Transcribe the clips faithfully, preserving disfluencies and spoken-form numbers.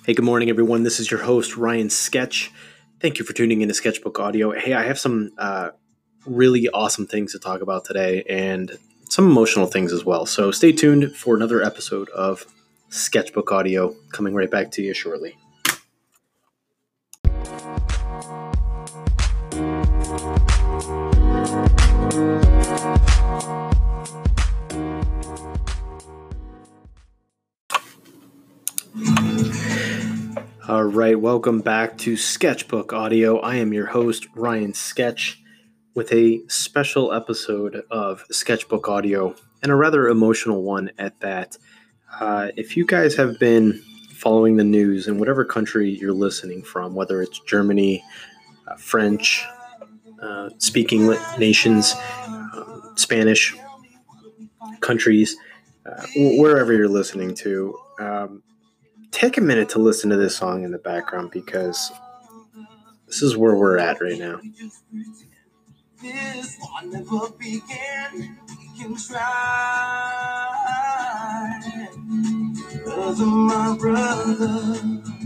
Hey, good morning, everyone. This is your host, Ryan Sketch. Thank you for tuning into Sketchbook Audio. Hey, I have some uh, really awesome things to talk about today and some emotional things as well. So stay tuned for another episode of Sketchbook Audio coming right back to you shortly. All right, welcome back to Sketchbook Audio. I am your host, Ryan Sketch, with a special episode of Sketchbook Audio, and a rather emotional one at that. Uh, if you guys have been following the news in whatever country you're listening from, whether it's Germany, uh, French, uh, speaking nations, um, Spanish countries, uh, wherever you're listening to, um, take a minute to listen to this song in the background because this is where we're at right now. This will never begin. We can try. Brother, my brother.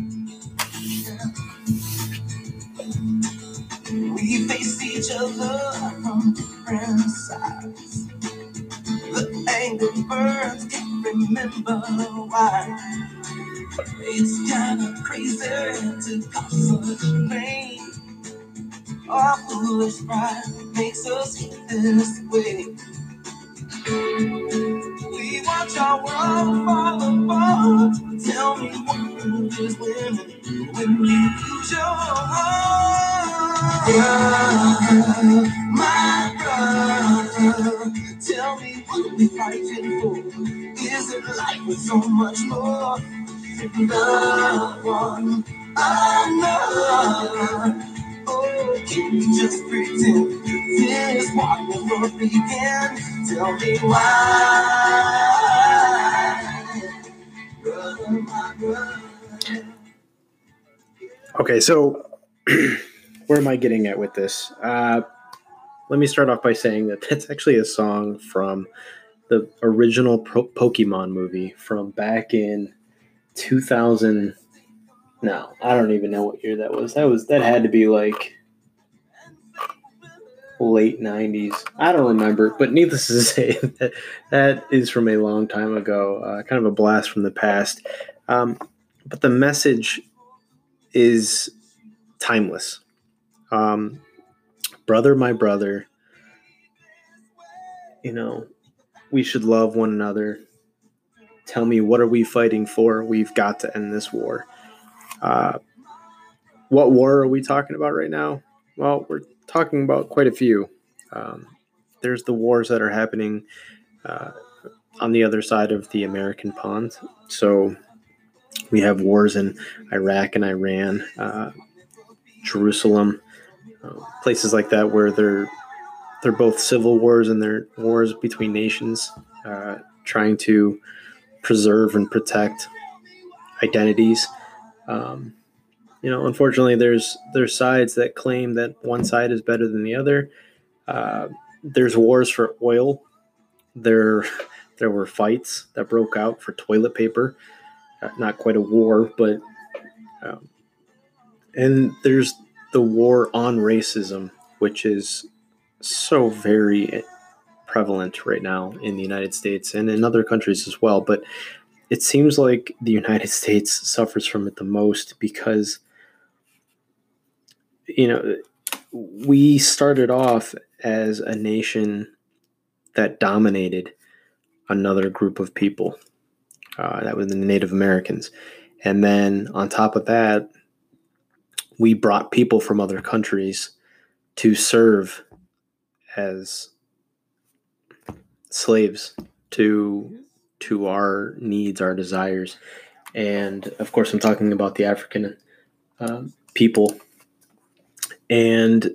We face each other from different sides. The anger burns, can't remember why. It's kinda crazy to cause such pain. Our foolish pride makes us feel this way. We watch our world fall apart. Tell me what good is winning when you lose your heart. Brother, my brother, tell me what we fighting for. Is it life with so much more? Love one another. Oh, can we just pretend this war never began? Tell me why, brother, my brother. Okay, so where am I getting at with this? Uh, let me start off by saying that that's actually a song from the original Pro- Pokemon movie from back in two thousand. No, I don't even know what year that was. That was that had to be like late nineties. I don't remember, but needless to say, that, that is from a long time ago, uh, kind of a blast from the past. Um, but the message is timeless. Um, brother, my brother, you know, we should love one another. Tell me, what are we fighting for? We've got to end this war. Uh, what war are we talking about right now? Well, we're talking about quite a few. Um, there's the wars that are happening uh, on the other side of the American pond. So we have wars in Iraq and Iran, uh, Jerusalem, uh, places like that where they're they're both civil wars and they're wars between nations, uh, trying to preserve and protect identities. Um, you know, unfortunately, there's there's sides that claim that one side is better than the other. Uh, there's wars for oil. There, there were fights that broke out for toilet paper. Uh, not quite a war, but um, and there's the war on racism, which is so very prevalent right now in the United States and in other countries as well. But it seems like the United States suffers from it the most because, you know, we started off as a nation that dominated another group of people. Uh, that was the Native Americans. And then on top of that, we brought people from other countries to serve as slaves to to our needs, our desires. And of course, I'm talking about the African um, people. And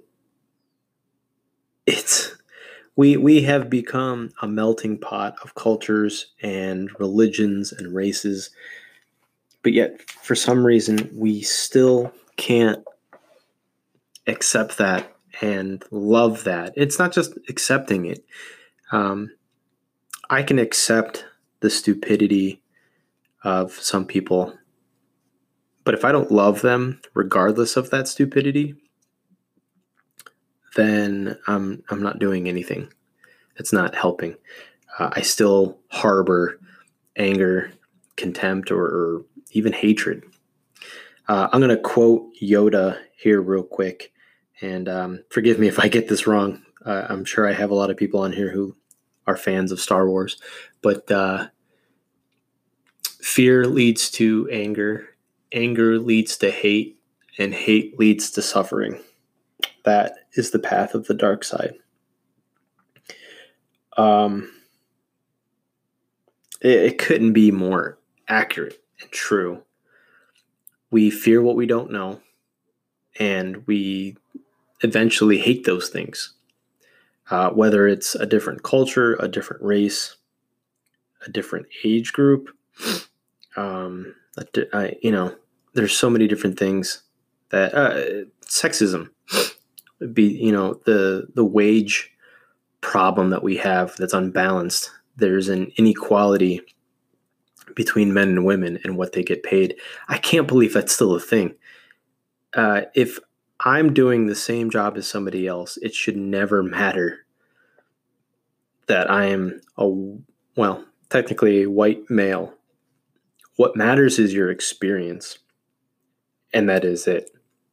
it's we we have become a melting pot of cultures and religions and races, but yet for some reason we still can't accept that and love that. It's not just accepting it. Um, I can accept the stupidity of some people, But if I don't love them, regardless of that stupidity, then I'm I'm not doing anything. It's not helping. Uh, I still harbor anger, contempt, or, or even hatred. Uh, I'm going to quote Yoda here real quick, and um, forgive me if I get this wrong. Uh, I'm sure I have a lot of people on here who are fans of Star Wars, but uh, fear leads to anger, anger leads to hate, and hate leads to suffering. That is the path of the dark side. Um, it, it couldn't be more accurate and true. We fear what we don't know, and we eventually hate those things. Uh, whether it's a different culture, a different race, a different age group, um, I, you know, there's so many different things that uh, sexism would be, you know, the the wage problem that we have that's unbalanced. There's an inequality between men and women and what they get paid. I can't believe that's still a thing. Uh, if I'm doing the same job as somebody else, it should never matter that I am a, well, technically a white male. What matters is your experience, and that is it.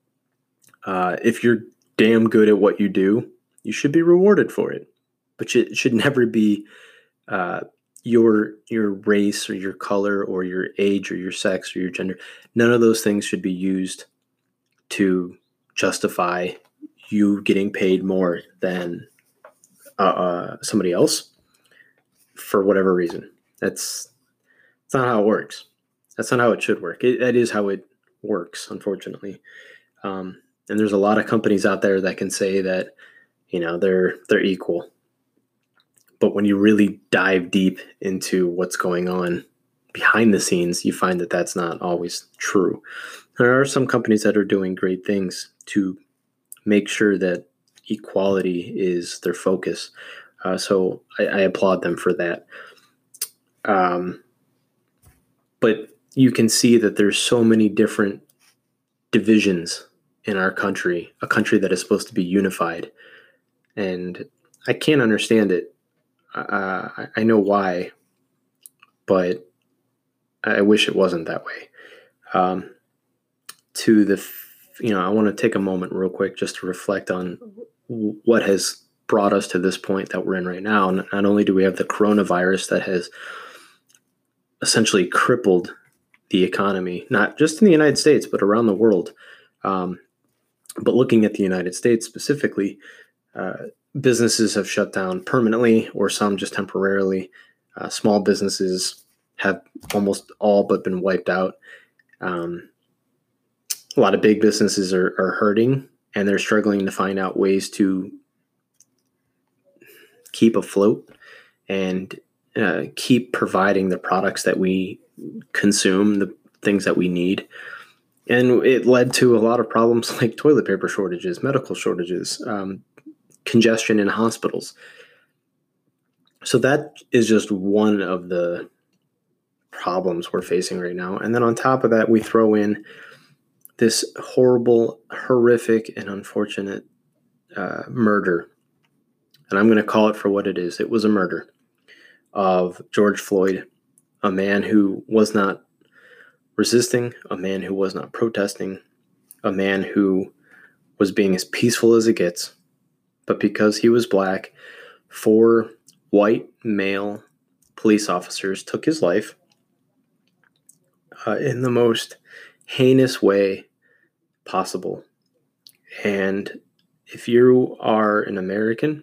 Uh, if you're damn good at what you do, you should be rewarded for it. But it should never be uh, your your race or your color or your age or your sex or your gender. None of those things should be used to justify you getting paid more than uh, uh, somebody else for whatever reason. That's that's not how it works. That's not how it should work. It, that is how it works, unfortunately. Um, and there's a lot of companies out there that can say that, you know, they're they're equal. But when you really dive deep into what's going on behind the scenes, you find that that's not always true. There are some companies that are doing great things to make sure that equality is their focus. Uh, so I, I applaud them for that. Um, but you can see that there's so many different divisions in our country, a country that is supposed to be unified. And I can't understand it. Uh, I know why, but I wish it wasn't that way. Um, to the, you know, I want to take a moment real quick just to reflect on what has brought us to this point that we're in right now. Not only do we have the coronavirus that has essentially crippled the economy, not just in the United States, but around the world. Um, but looking at the United States specifically, uh, businesses have shut down permanently or some just temporarily. Uh, small businesses have almost all but been wiped out. Um, a lot of big businesses are, are hurting, and they're struggling to find out ways to keep afloat and uh, keep providing the products that we consume, the things that we need. And it led to a lot of problems like toilet paper shortages, medical shortages, um, congestion in hospitals. So that is just one of the problems we're facing right now. And then on top of that, we throw in this horrible, horrific, and unfortunate uh, murder. And I'm going to call it for what it is. It was a murder of George Floyd, a man who was not resisting, a man who was not protesting, a man who was being as peaceful as it gets. But because he was black, four white male police officers took his life uh, in the most heinous way possible. And if you are an American,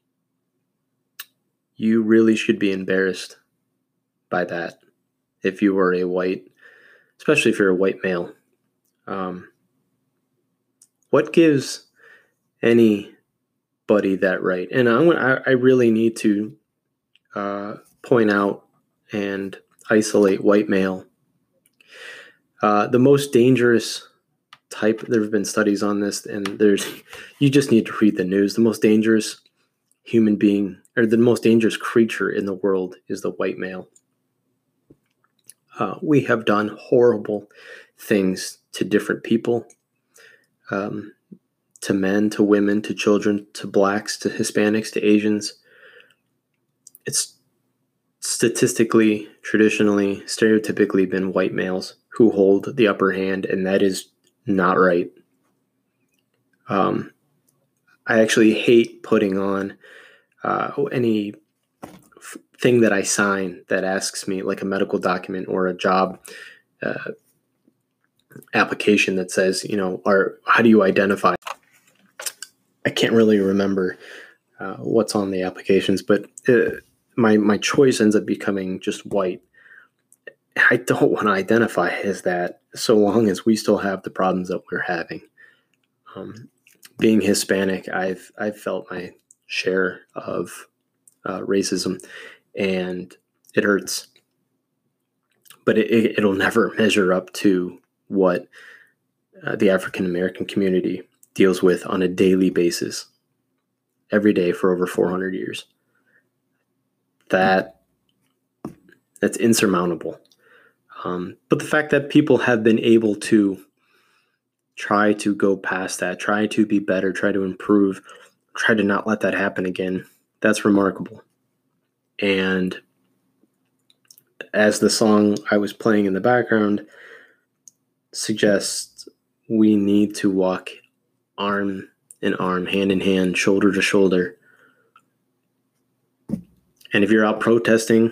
you really should be embarrassed by that. If you were a white, especially if you're a white male, um, what gives anybody that right? And I'm gonna, I, I really need to uh, point out and isolate white male. Uh, the most dangerous type, there have been studies on this, and there's, you just need to read the news. The most dangerous human being, or the most dangerous creature in the world is the white male. Uh, we have done horrible things to different people, um, to men, to women, to children, to blacks, to Hispanics, to Asians. It's statistically, traditionally, stereotypically been white males who hold the upper hand, and that is not right. Um, I actually hate putting on uh, any f- thing that I sign that asks me, like a medical document or a job uh, application that says, you know, or how do you identify? I can't really remember uh, what's on the applications, but uh, my my choice ends up becoming just white. I don't want to identify as that so long as we still have the problems that we're having. Um, being Hispanic, I've I've felt my share of uh, racism, and it hurts. But it, it, it'll never measure up to what uh, the African American community deals with on a daily basis, every day for over four hundred years. That that's insurmountable. Um, but the fact that people have been able to try to go past that, try to be better, try to improve, try to not let that happen again, that's remarkable. And as the song I was playing in the background suggests, we need to walk arm in arm, hand in hand, shoulder to shoulder. And if you're out protesting,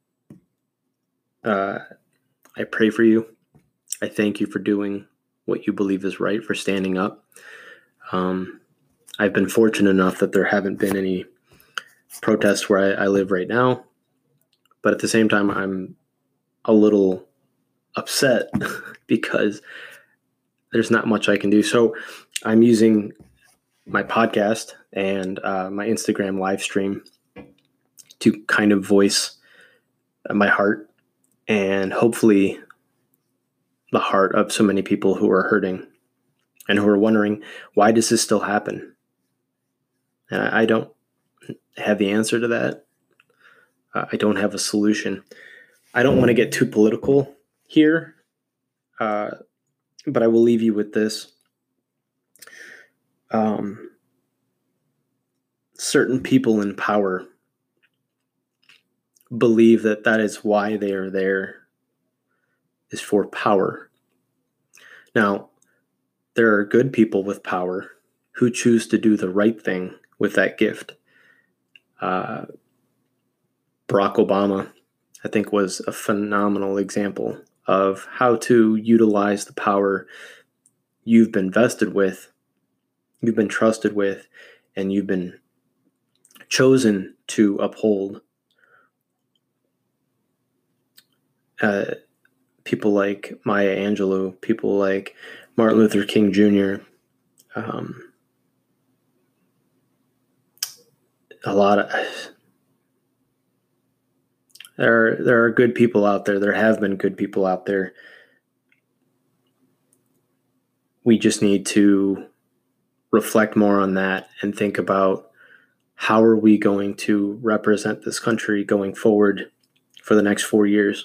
uh, I pray for you. I thank you for doing what you believe is right, for standing up. Um, I've been fortunate enough that there haven't been any protests where I, I live right now. But at the same time, I'm a little upset because there's not much I can do. So I'm using my podcast and uh, my Instagram live stream to kind of voice my heart, and hopefully the heart of so many people who are hurting and who are wondering, why does this still happen? And I don't have the answer to that. Uh, I don't have a solution. I don't want to get too political here, uh, but I will leave you with this. Um, certain people in power believe that that is why they are there, is for power. Now, there are good people with power who choose to do the right thing with that gift. Uh, Barack Obama, I think, was a phenomenal example of how to utilize the power you've been vested with, you've been trusted with, and you've been chosen to uphold. Uh, people like Maya Angelou, people like Martin Luther King Junior, um, a lot of there are, there are good people out there. There have been good people out there. We just need to reflect more on that and think about, how are we going to represent this country going forward for the next four years?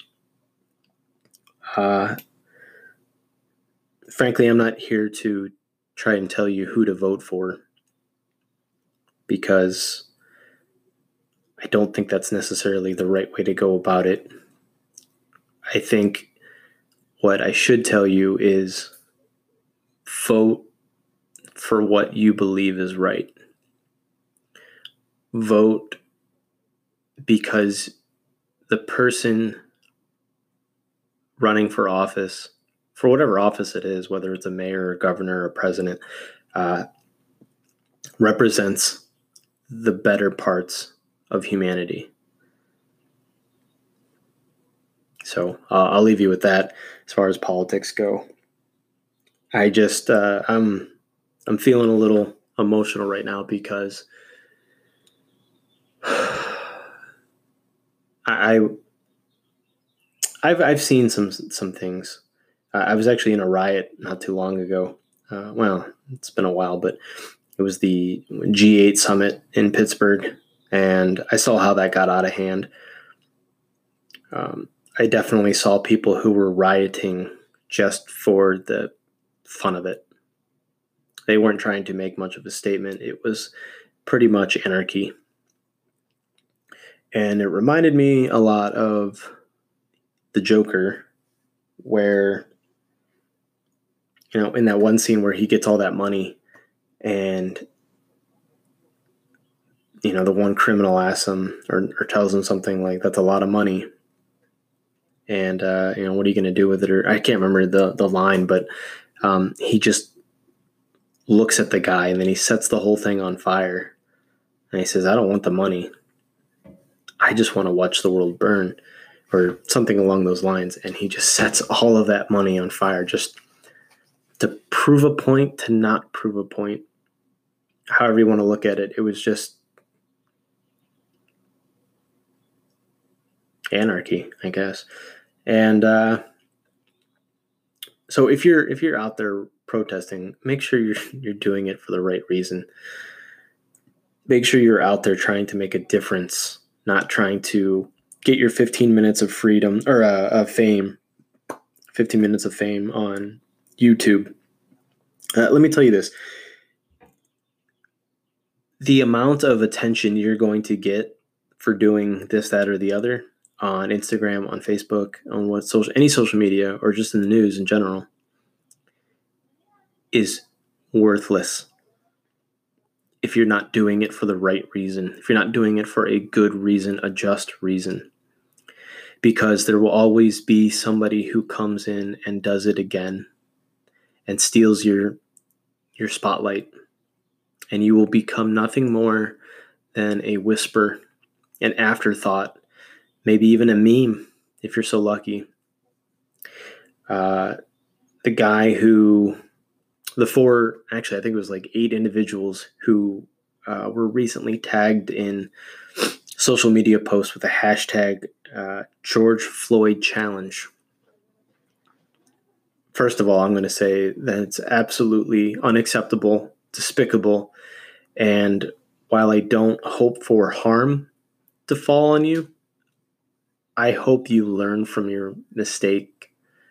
Uh, frankly, I'm not here to try and tell you who to vote for, because I don't think that's necessarily the right way to go about it. I think what I should tell you is, vote for what you believe is right. Vote because the person running for office, for whatever office it is, whether it's a mayor, a governor, or president, uh, represents the better parts of humanity. So uh, I'll leave you with that as far as politics go. I just uh, I'm I'm feeling a little emotional right now because I I've I've seen some some things. Uh, I was actually in a riot not too long ago. Uh, well, it's been a while, but it was the G eight summit in Pittsburgh, and I saw how that got out of hand. Um, I definitely saw people who were rioting just for the fun of it. They weren't trying to make much of a statement. It was pretty much anarchy. And it reminded me a lot of the Joker, where, you know, in that one scene where he gets all that money and, you know, the one criminal asks him or, or tells him something like, that's a lot of money. And, uh, you know, what are you going to do with it? Or I can't remember the, the line, but um, he just looks at the guy and then he sets the whole thing on fire. And he says, I don't want the money. I just want to watch the world burn, or something along those lines. And he just sets all of that money on fire just to prove a point, to not prove a point. However you want to look at it, it was just anarchy, I guess. And uh, so if you're if you're out there protesting, make sure you're you're doing it for the right reason. Make sure you're out there trying to make a difference, not trying to get your fifteen minutes of freedom or uh, of fame, fifteen minutes of fame on YouTube. Uh, let me tell you this. The amount of attention you're going to get for doing this, that, or the other on Instagram, on Facebook, on what social, any social media, or just in the news in general, is worthless if you're not doing it for the right reason, if you're not doing it for a good reason, a just reason. Because there will always be somebody who comes in and does it again and steals your your spotlight, and you will become nothing more than a whisper, an afterthought, maybe even a meme if you're so lucky. Uh, the guy who, the four, actually I think it was like eight individuals who uh, were recently tagged in social media posts with the hashtag uh, George Floyd Challenge. First of all, I'm going to say that it's absolutely unacceptable, despicable, and while I don't hope for harm to fall on you, I hope you learn from your mistake.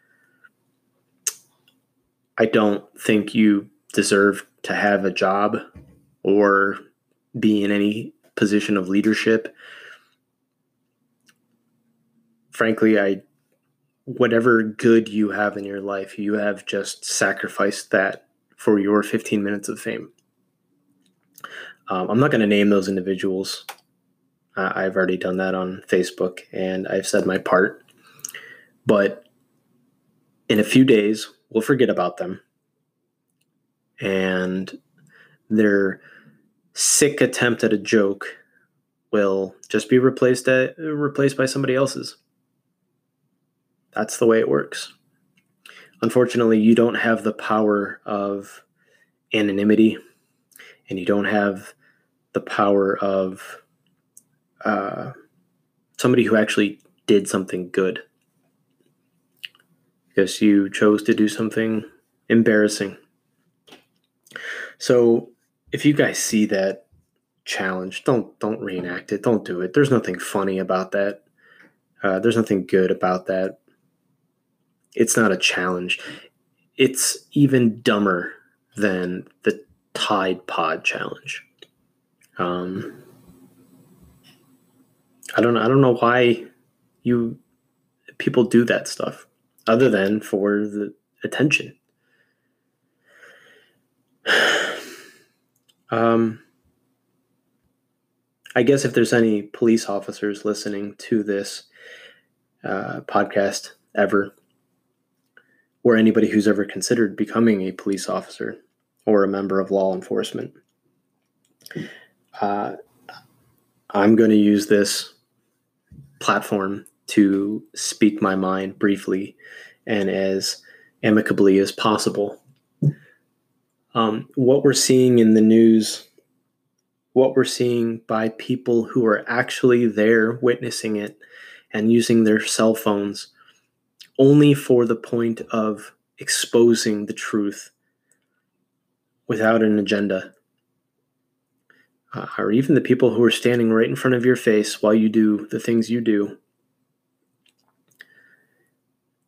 I don't think you deserve to have a job or be in any position of leadership. Frankly, I whatever good you have in your life, you have just sacrificed that for your fifteen minutes of fame. Um, I'm not going to name those individuals. Uh, I've already done that on Facebook, and I've said my part. But in a few days, we'll forget about them. And their sick attempt at a joke will just be replaced at, replaced by somebody else's. That's the way it works. Unfortunately, you don't have the power of anonymity, and you don't have the power of uh, somebody who actually did something good, because you chose to do something embarrassing. So if you guys see that challenge, don't don't reenact it. Don't do it. There's nothing funny about that. Uh, there's nothing good about that. It's not a challenge. It's even dumber than the Tide Pod challenge. Um, I don't. I don't know why you people do that stuff, other than for the attention. um, I guess if there's any police officers listening to this uh, podcast ever, or anybody who's ever considered becoming a police officer or a member of law enforcement, uh, I'm going to use this platform to speak my mind briefly and as amicably as possible. Um, what we're seeing in the news, what we're seeing by people who are actually there witnessing it and using their cell phones only for the point of exposing the truth without an agenda, uh, or even the people who are standing right in front of your face while you do the things you do.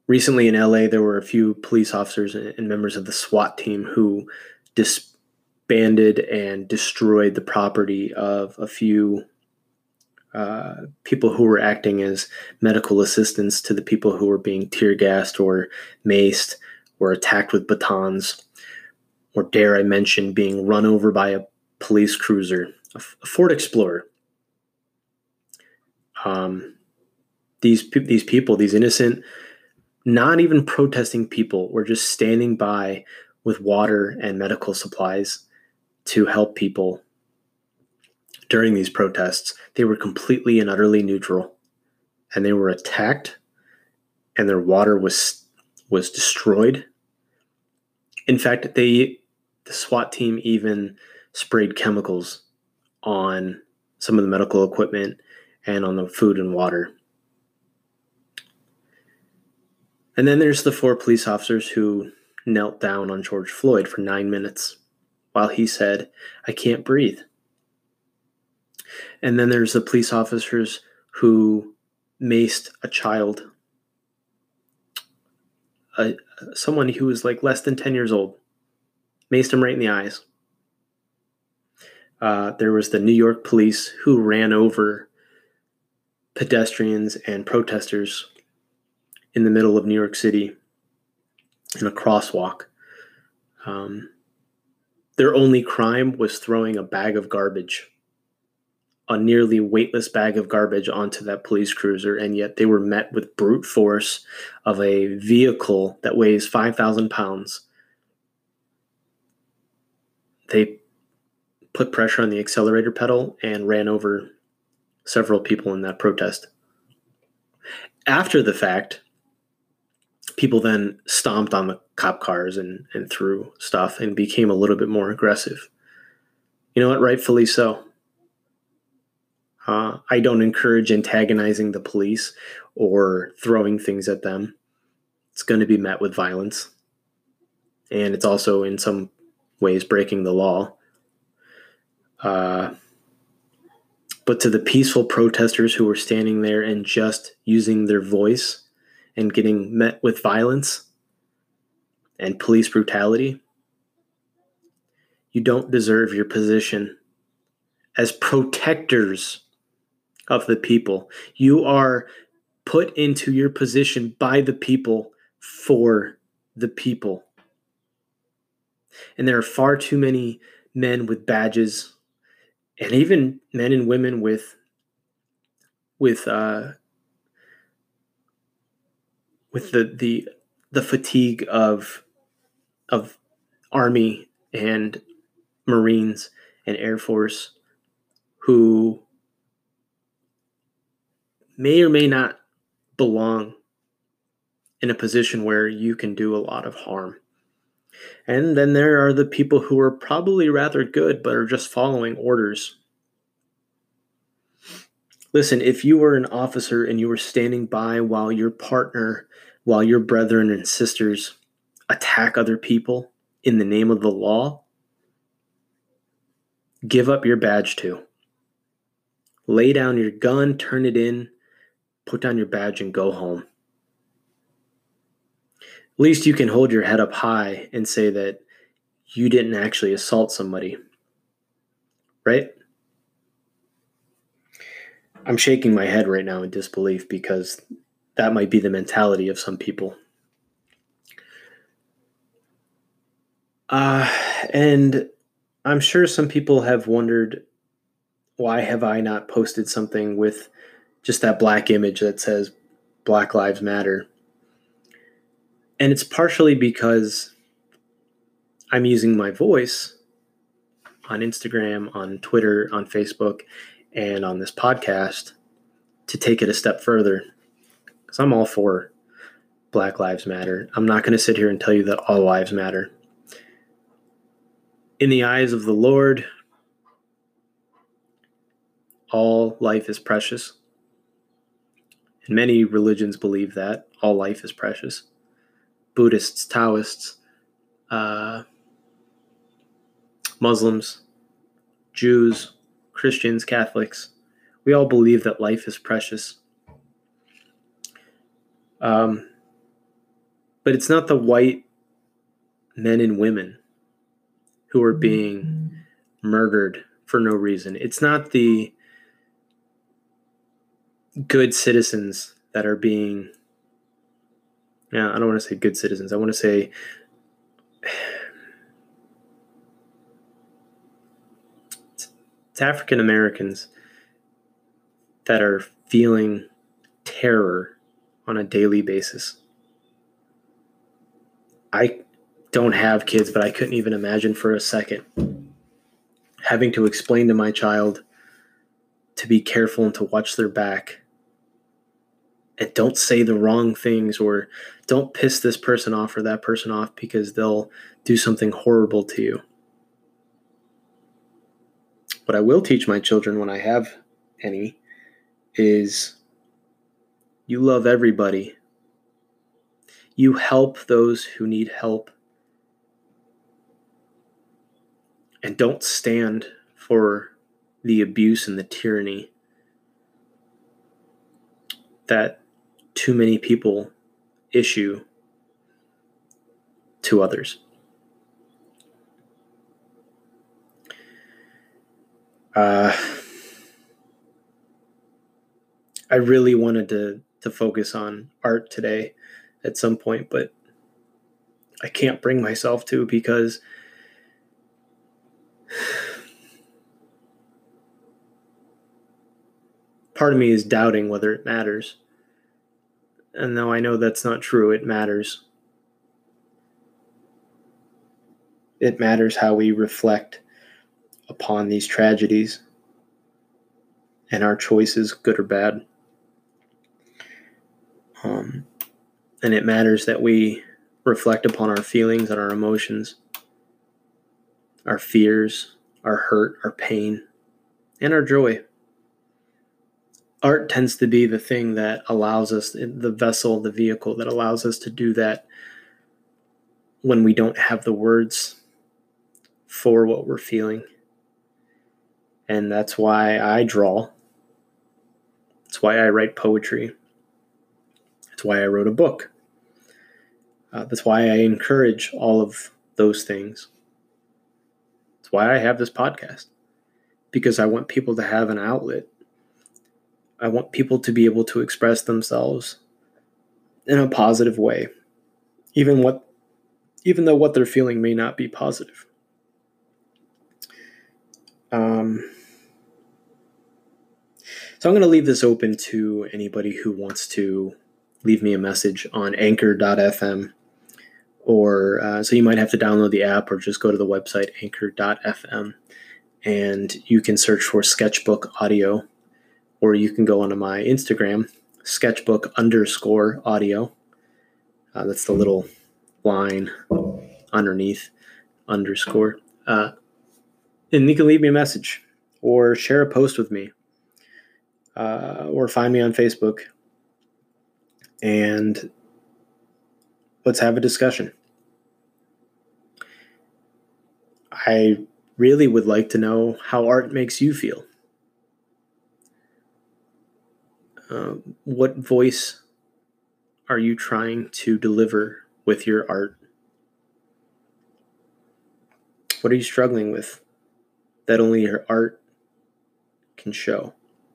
recently in L A, there were a few police officers and members of the SWAT team who disbanded and destroyed the property of a few uh, people who were acting as medical assistants to the people who were being tear gassed or maced or attacked with batons, or dare I mention being run over by a police cruiser, a Ford Explorer. Um, these these people, these innocent, not even protesting people, were just standing by with water and medical supplies to help people during these protests. They were completely and utterly neutral, and they were attacked, and their water was was destroyed. In fact, they the SWAT team even sprayed chemicals on some of the medical equipment and on the food and water. And then there's the four police officers who knelt down on George Floyd for nine minutes while he said, "I can't breathe." And then there's the police officers who maced a child, a, someone who was like less than ten years old, maced him right in the eyes. Uh, there was the New York police who ran over pedestrians and protesters in the middle of New York City in a crosswalk. Um, their only crime was throwing a bag of garbage, a nearly weightless bag of garbage, onto that police cruiser, and yet they were met with brute force of a vehicle that weighs five thousand pounds. They put pressure on the accelerator pedal and ran over several people in that protest. After the fact, people then stomped on the cop cars and, and threw stuff and became a little bit more aggressive. You know what? Rightfully so. Uh, I don't encourage antagonizing the police or throwing things at them. It's going to be met with violence. And it's also in some ways breaking the law. Uh, but to the peaceful protesters who were standing there and just using their voice and getting met with violence and police brutality, you don't deserve your position as protectors of the people. You are put into your position by the people for the people. And there are far too many men with badges, and even men and women with with uh, with the the the fatigue of of Army and Marines and Air Force, who may or may not belong in a position where you can do a lot of harm. And then there are the people who are probably rather good but are just following orders. Listen, if you were an officer and you were standing by while your partner, while your brethren and sisters attack other people in the name of the law, give up your badge too. Lay down your gun, turn it in, put down your badge, and go home. At least you can hold your head up high and say that you didn't actually assault somebody, right? I'm shaking my head right now in disbelief because that might be the mentality of some people. Uh, and I'm sure some people have wondered, why have I not posted something with just that black image that says Black Lives Matter? And it's partially because I'm using my voice on Instagram, on Twitter, on Facebook, and on this podcast to take it a step further. Because I'm all for Black Lives Matter. I'm not going to sit here and tell you that all lives matter. In the eyes of the Lord, all life is precious. And many religions believe that all life is precious. Buddhists, Taoists, uh, Muslims, Jews, Christians, Catholics, we all believe that life is precious. Um, But it's not the white men and women who are being murdered for no reason. It's not the good citizens that are being, yeah, I don't want to say good citizens. I want to say it's African Americans that are feeling terror on a daily basis. I don't have kids, but I couldn't even imagine for a second having to explain to my child to be careful and to watch their back and don't say the wrong things or don't piss this person off or that person off because they'll do something horrible to you. What I will teach my children when I have any is you love everybody. You help those who need help. And don't stand for the abuse and the tyranny that too many people issue to others. Uh, I really wanted to, to focus on art today at some point, but I can't bring myself to because part of me is doubting whether it matters. And though I know that's not true, it matters. It matters how we reflect upon these tragedies and our choices, good or bad. Um, and it matters that we reflect upon our feelings and our emotions, our fears, our hurt, our pain, and our joy. Art tends to be the thing that allows us, the vessel, the vehicle that allows us to do that when we don't have the words for what we're feeling. And that's why I draw. That's why I write poetry. That's why I wrote a book. Uh, that's why I encourage all of those things. That's why I have this podcast. Because I want people to have an outlet. I want people to be able to express themselves in a positive way, even what, even though what they're feeling may not be positive. Um, so I'm going to leave this open to anybody who wants to leave me a message on anchor dot f m, or uh, so you might have to download the app or just go to the website anchor dot f m, and you can search for Sketchbook Audio. Or you can go onto my Instagram, sketchbook underscore audio. Uh, that's the little line underneath underscore. Uh, and you can leave me a message or share a post with me uh, or find me on Facebook. And let's have a discussion. I really would like to know how art makes you feel. Uh, what voice are you trying to deliver with your art? What are you struggling with that only your art can show?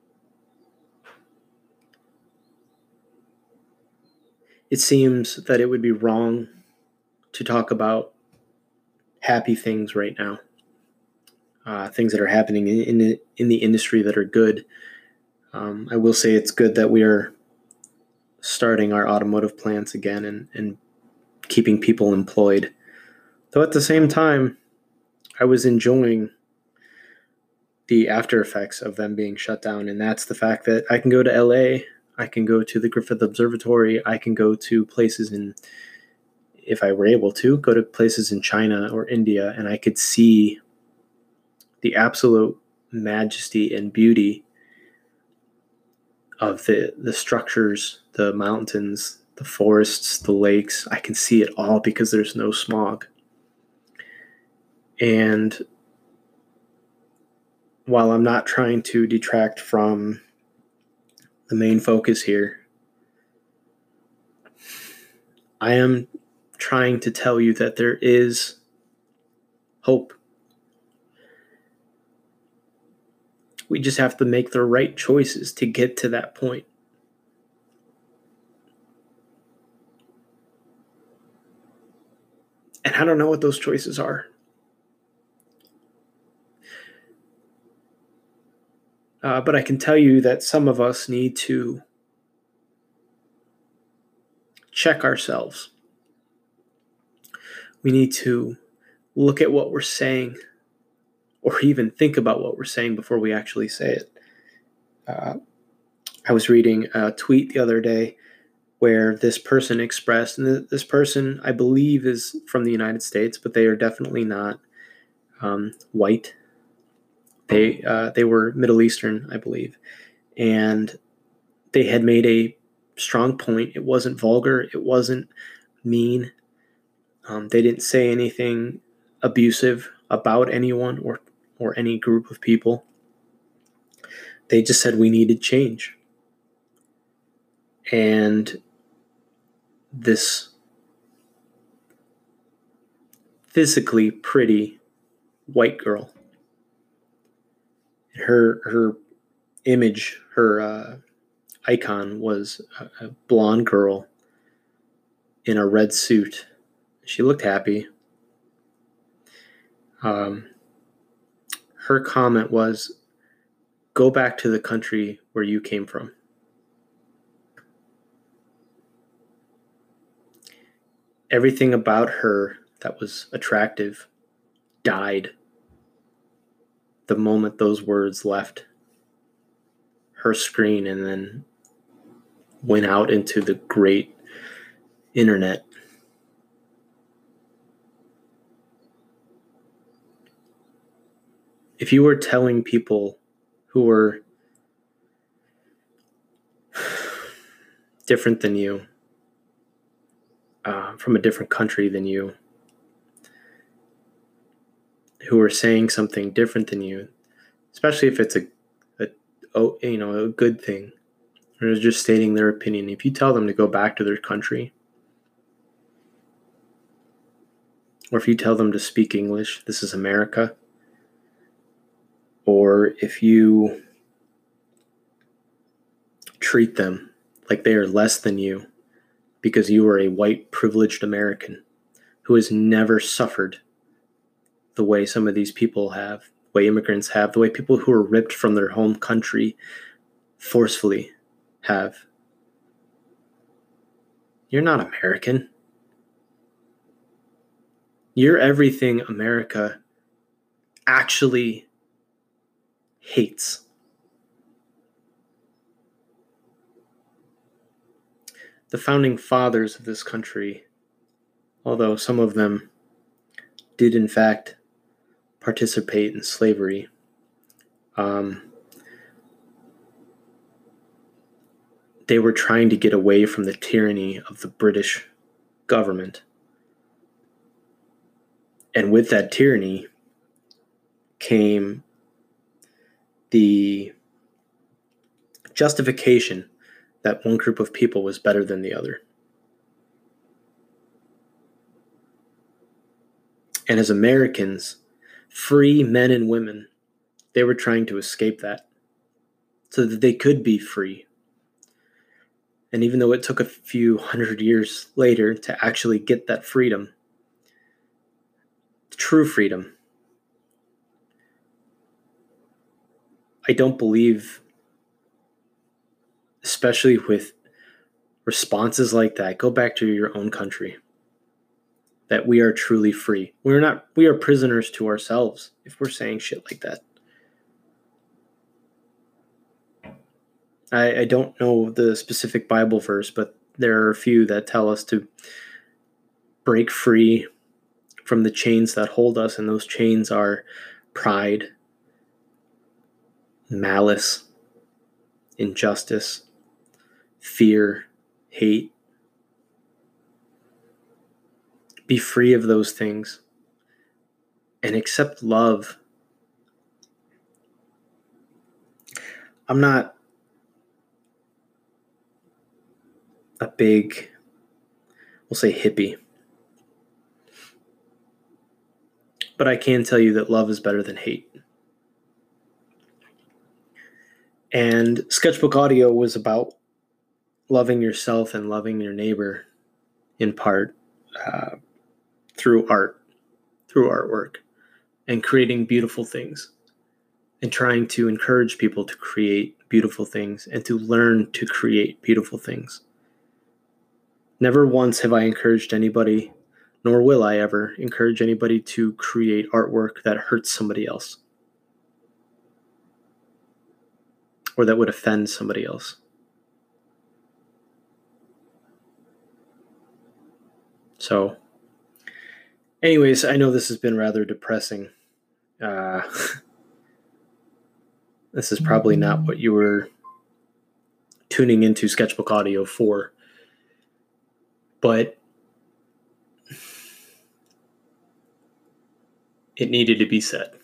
It seems that it would be wrong to talk about happy things right now, uh, things that are happening in, in, the, in the industry that are good. Um, I will say it's good that we are starting our automotive plants again and, and keeping people employed. Though at the same time, I was enjoying the after effects of them being shut down. And that's the fact that I can go to L A, I can go to the Griffith Observatory, I can go to places in, if I were able to, go to places in China or India, and I could see the absolute majesty and beauty of the, the structures, the mountains, the forests, the lakes. I can see it all because there's no smog. And while I'm not trying to detract from the main focus here, I am trying to tell you that there is hope. We just have to make the right choices to get to that point. And I don't know what those choices are. Uh, but I can tell you that some of us need to check ourselves. We need to look at what we're saying, or even think about what we're saying before we actually say it. Uh, I was reading a tweet the other day where this person expressed, and this person, I believe, is from the United States, but they are definitely not um, white. They uh, they were Middle Eastern, I believe, and they had made a strong point. It wasn't vulgar. It wasn't mean. Um, they didn't say anything abusive about anyone or or any group of people. They just said we needed change. And this physically pretty white girl, her her image, her uh, icon was a, a blonde girl in a red suit. She looked happy. Um, her comment was, "Go back to the country where you came from." Everything about her that was attractive died the moment those words left her screen and then went out into the great internet. If you were telling people who were different than you, uh, from a different country than you, who are saying something different than you, especially if it's a, a oh, you know, a good thing, or just stating their opinion, if you tell them to go back to their country, or if you tell them to speak English, this is America, or if you treat them like they are less than you because you are a white privileged American who has never suffered the way some of these people have, the way immigrants have, the way people who are ripped from their home country forcefully have. You're not American. You're everything America actually hates. The founding fathers of this country, although some of them did in fact participate in slavery, um, they were trying to get away from the tyranny of the British government. And with that tyranny came the justification that one group of people was better than the other. And as Americans, free men and women, they were trying to escape that so that they could be free. And even though it took a few hundred years later to actually get that freedom, true freedom, I don't believe, especially with responses like that, go back to your own country, that we are truly free. We're not, we are prisoners to ourselves if we're saying shit like that. I, I don't know the specific Bible verse, but there are a few that tell us to break free from the chains that hold us, and those chains are pride, malice, injustice, fear, hate. Be free of those things and accept love. I'm not a big, we'll say hippie. But I can tell you that love is better than hate. And Sketchbook Audio was about loving yourself and loving your neighbor in part uh, through art, through artwork, and creating beautiful things, and trying to encourage people to create beautiful things and to learn to create beautiful things. Never once have I encouraged anybody, nor will I ever encourage anybody to create artwork that hurts somebody else or that would offend somebody else. So, anyways, I know this has been rather depressing. Uh, this is probably not what you were tuning into Sketchbook Audio for, but it needed to be said.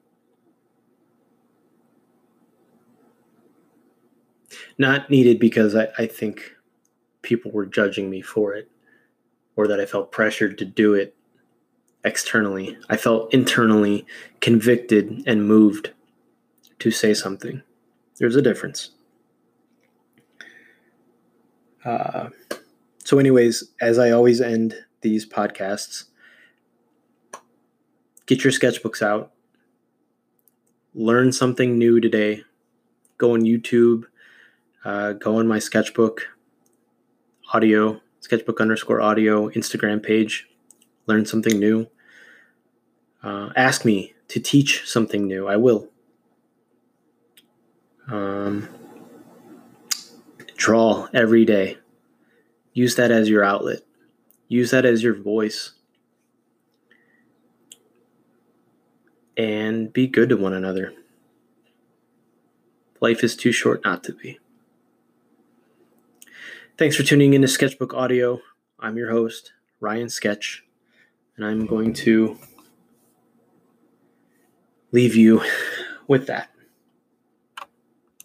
Not needed because I, I think people were judging me for it, or that I felt pressured to do it externally. I felt internally convicted and moved to say something. There's a difference. Uh, so anyways, as I always end these podcasts, get your sketchbooks out. Learn something new today. Go on YouTube. Uh, go on my sketchbook audio, sketchbook underscore audio Instagram page. Learn something new. Uh, ask me to teach something new. I will. Um, draw every day. Use that as your outlet. Use that as your voice. And be good to one another. Life is too short not to be. Thanks for tuning in to Sketchbook Audio. I'm your host, Ryan Sketch, and I'm going to leave you with that.